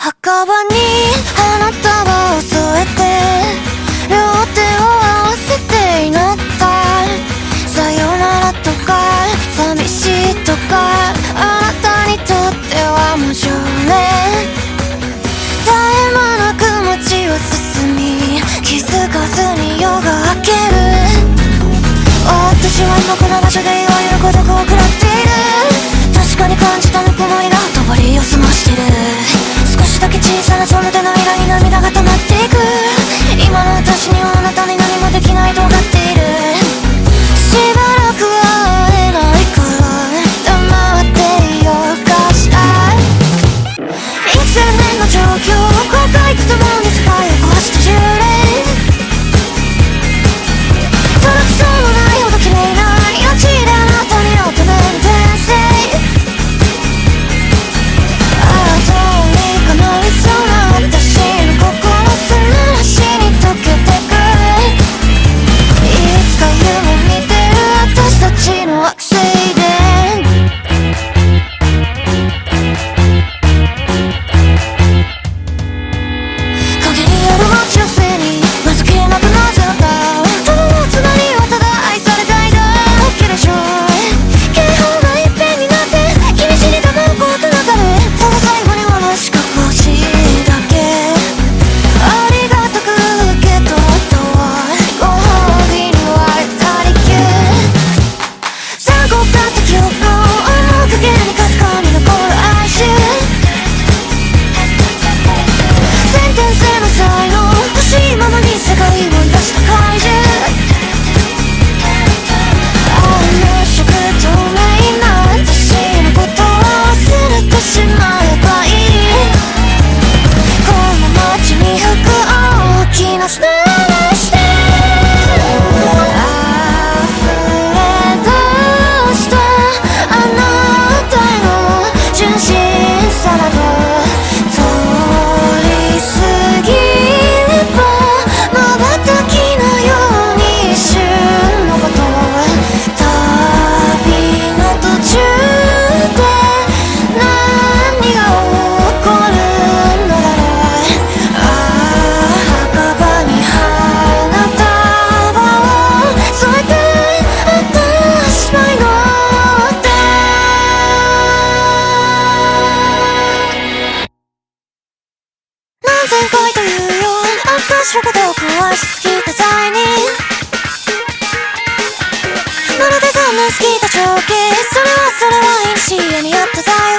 墓場に花束を添えて両手を合わせて祈ったさよならとか寂しいとかあなたにとっては無情ね絶え間なく街を進み気づかずに夜が明ける私は今この場所でいわゆる孤独を食らっている確かに感じたぬくもりが帳を澄ましてる少しだけ小さなその手のひらに涙が溜まっていく今の私にはあなたに何もできないと分かっているしばらくは会えないから黙っていようかした幾千年の状況後悔くともに世界を壊した10連届きそうもないほど綺麗な命であなたに求める転生ああどうにかなりそうな私の心すら足に溶けてくいつか夢見てる私たちの惑星で影にある街を背にまずけなくなぜだただのつまりはただ愛されたいだけでしょ警報がいっぺんになって君死にたまうことなかれただ最後に笑う資格欲しいだけありがたく受け取ったわご褒美に割れたり急残酷だった記憶の面影にかすかに残る哀愁先天性の才能欲しいままに世界を癒した怪獣無色透明な私のことを忘れてしまえばいいこの街に吹く大きな砂嵐で溢れ出したあなたへの純真さなど通り過ぎれば瞬きのように一瞬のこと旅の途中で何が起こるのだろうああ墓場に花束を添えて私は祈った何千回というよ私は孤独を愛しすぎた際にまるで残念すぎた情景それはいにしえにあった際